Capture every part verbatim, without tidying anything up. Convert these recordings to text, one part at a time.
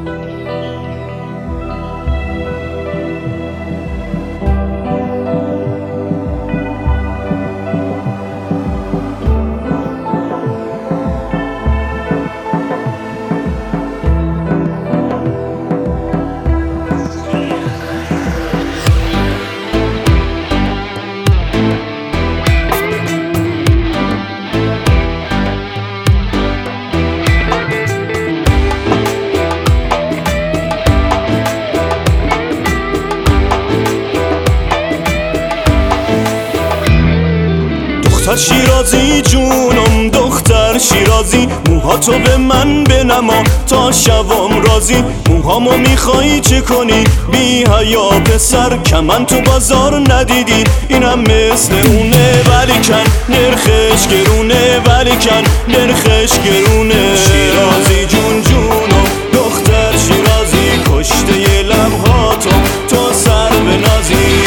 دختر شیرازی جونم دختر شیرازی، موهاتو به من بنما تا شوام راضی. موهامو میخوای چه کنی بی حیا پسر، کمن تو بازار ندیدی اینم مثل اونه، ولی کن نرخش گرونه، ولی کن نرخش گرونه. شیرازی جون جونم دختر شیرازی، کشته لبهاتو تو سر بنازی.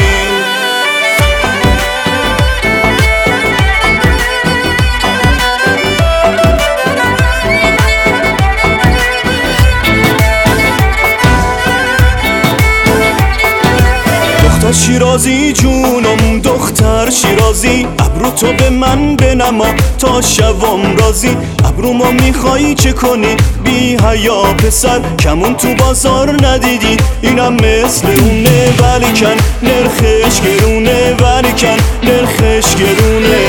دختر شیرازی جونم دختر شیرازی، ابرو تو به من بنما تا شوام راضی. ابرومو میخوای چه کنی بی حیا پسر، کمون تو بازار ندیدی اینم مثل اونه، ولی کن نرخش گرونه، ولی کن نرخش گرونه.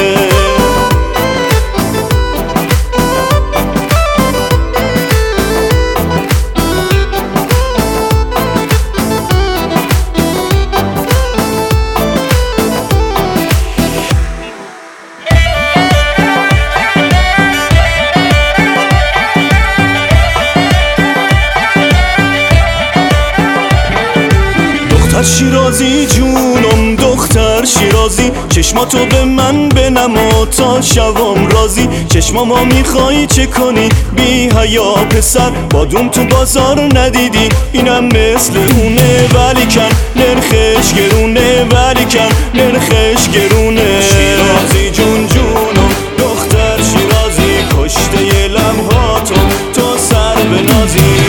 دختر شیرازی جونم دختر شیرازی، چشماتو به من بنما تا شوام راضی. چشمامو میخوای چه کنی بی حیا پسر، بادوم تو بازار ندیدی اینم مثل اونه، ولی کن نرخش گرونه، ولی کن نرخش گرونه. شیرازی جون جونم دختر شیرازی، کشته لبهاتو تو سر بنازی.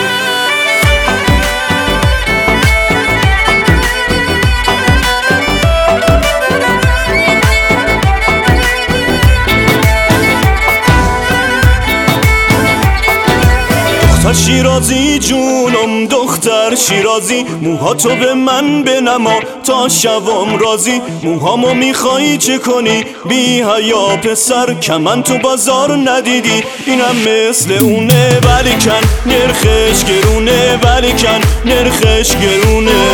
دختر شیرازی جونم دختر شیرازی، موهاتو به من بنما تا شوام راضی. موهامو میخوای چه کنی بی حیا پسر، کمن تو بازار ندیدی اینم مثل اونه، ولی کن نرخش گرونه، ولی کن نرخش گرونه.